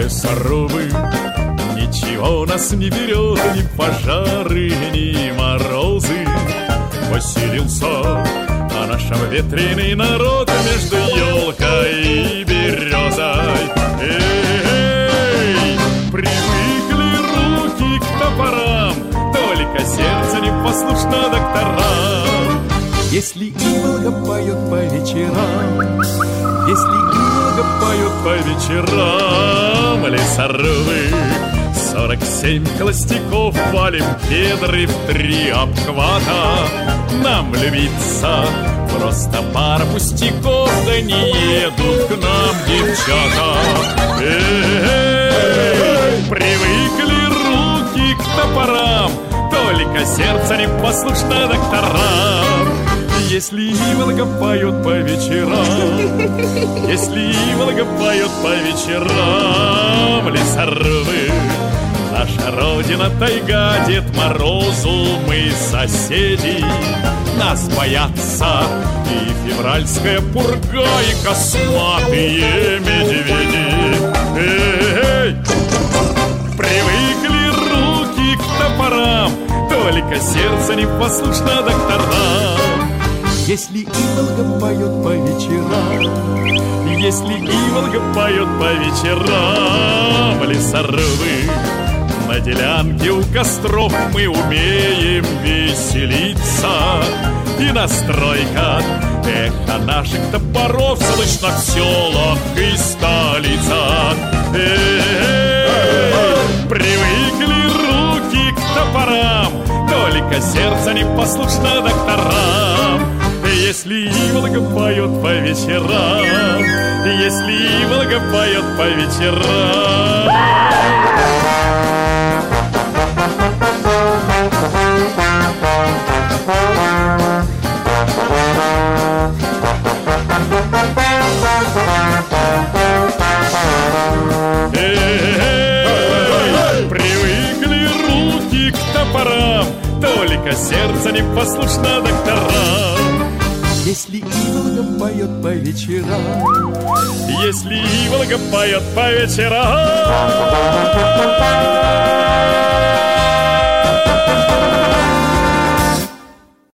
лесорубы, ничего нас не берет, ни пожары, ни морозы. Поселился нашем ветреный народ между елкой и березой. Эй, привыкли руки к топорам, только сердце непослушно докторам. Если иволга поет по вечерам, если иволга поет по вечерам, лесорубы 47 холостяков валим кедры в 3 обхвата. Нам влюбиться просто пара пустяков, да не едут к нам девчата. Эй, привыкли руки к топорам, только сердце непослушно докторам. Если иволга поет по вечерам, если иволга поет по вечерам, лесорубы, наша родина тайга, Дед Морозу мы соседи. Нас боятся и февральская пурга, и косматые медведи. Эй, привыкли руки к топорам, только сердце непослушно докторам. Если иволга поет по вечерам, если иволга поет по вечерам, лесорубы, на делянке у костров мы умеем веселиться. И на стройках эхо наших топоров слышно в селах и столицах. Эй, привыкли руки к топорам, только сердце непослушно докторам. Если иволга поет по вечерам, если иволга поет по вечерам. Эй, привыкли руки к топорам, только сердце непослушно докторам. Если иволга поет по вечерам, если иволга поет по вечерам.